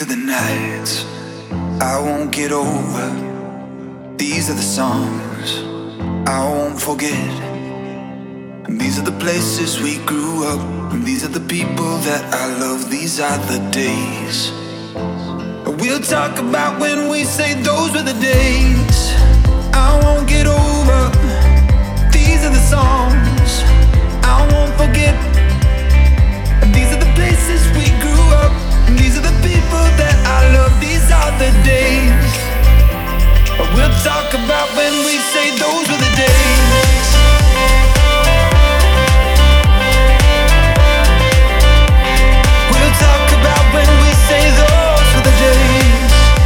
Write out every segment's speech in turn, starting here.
These are the nights I won't get over. These are the songs I won't forget. And these are the places we grew up. And these are the people that I love. These are the days we'll talk about when we say those were the days I won't get over. These are the songs I won't forget. And these are the places we grew up. And these are the people that I love. These are the days we'll talk about when we say those were the days. We'll talk about when we say those were the days.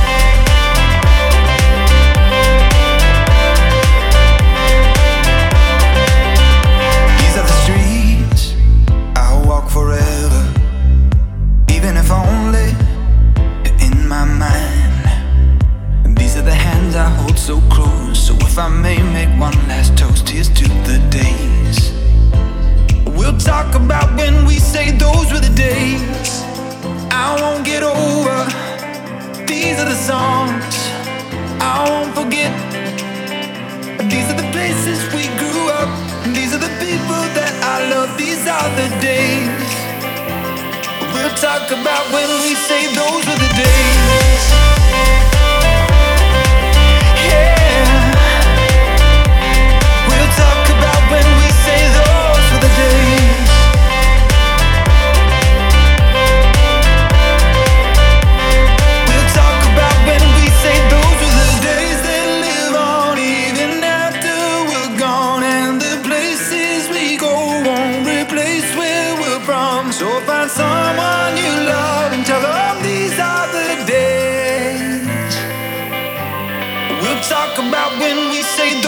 These are the streets I'll walk forever, even if only in my mind. And these are the hands I hold so close. So if I may make one last toast, here's to the days we'll talk about when we say those were the days I won't get over. These are the songs I won't forget. These are the places we grew up. And these are the people that I love. These are the days we'll talk about when we say those were the days. Yeah, we'll talk about when we say those were the days. We'll talk about when we say those were the days that live on even after we're gone. And the places we go won't replace where we're from. So find someone you love and tell them these are the days we'll talk about when we say